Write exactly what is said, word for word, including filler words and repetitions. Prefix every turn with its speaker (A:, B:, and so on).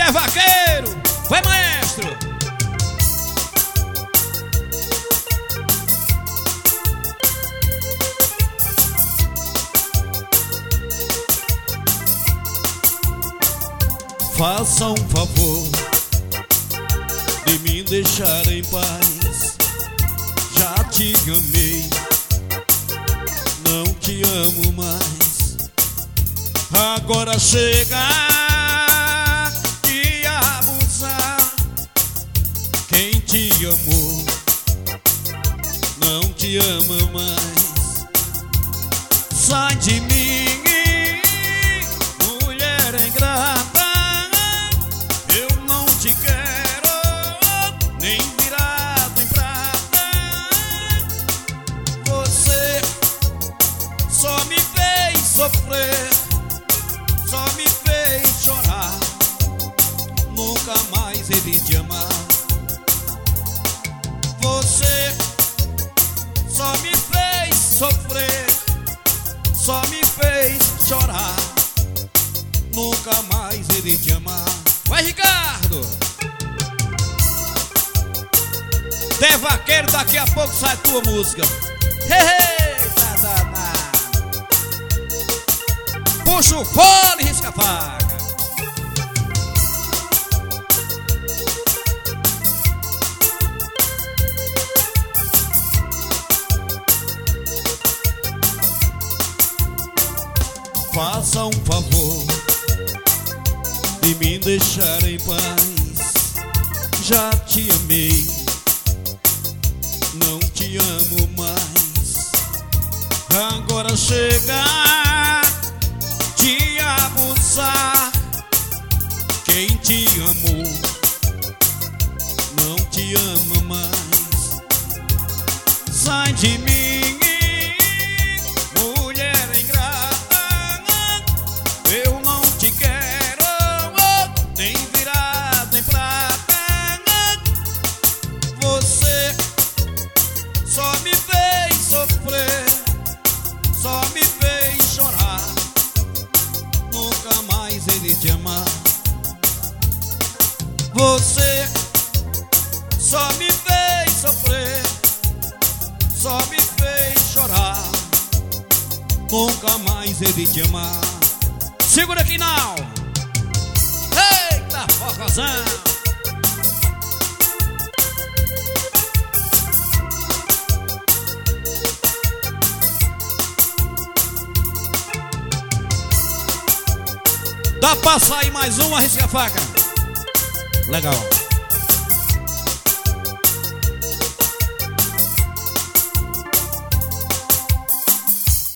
A: É vaqueiro, vai maestro.
B: Faça um favor de me deixar em paz. Já te amei, não te amo mais. Agora chega de abusar. Quem te amou não te ama mais. Sai de mim, mulher ingrata. Te quero, nem virado em prata. Você só me fez sofrer, só me fez chorar. Nunca mais hei de te amar. Você só me fez sofrer, só me fez chorar. Nunca mais hei de te amar.
A: Vai, Ricardo! Tem vaqueiro, daqui a pouco sai tua música. Eita, danado! Puxa o fone e risca a faca.
B: Faça um favor de me deixar em paz. Já te amei, não te amo mais. Agora chega de abusar. Quem te amou não te ama mais. Sai de mim, mulher ingrata. Eu não te quero, nem virado em prata. Você só me fez sofrer, só me fez chorar. Nunca mais hei de te amar. Você só me fez sofrer, só me fez chorar. Nunca mais hei de te amar.
A: Segura aqui não. Eita, forrozão. Dá pra sair mais um, arrisca a faca.
B: Legal.